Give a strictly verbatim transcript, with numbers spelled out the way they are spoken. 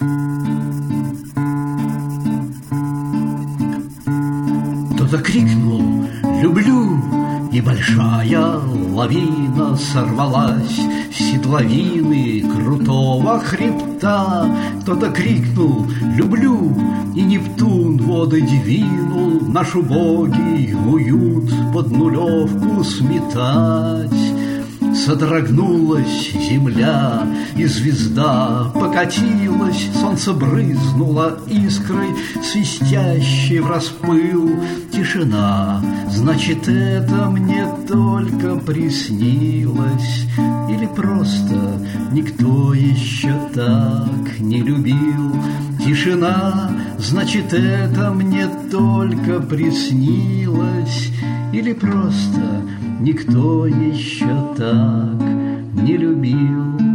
Кто-то крикнул «люблю», и большая лавина сорвалась с седловины крутого хребта. Кто-то крикнул «люблю», и Нептун воды двинул наш убогий уют под нулевку сметать. Содрогнулась земля, и звезда покатилась, солнце брызнуло искрой, свистящей враспыл. Тишина, значит, это мне только приснилось, или просто никто еще так не любил. Тишина, значит, это мне только приснилось, или просто никто еще так не любил.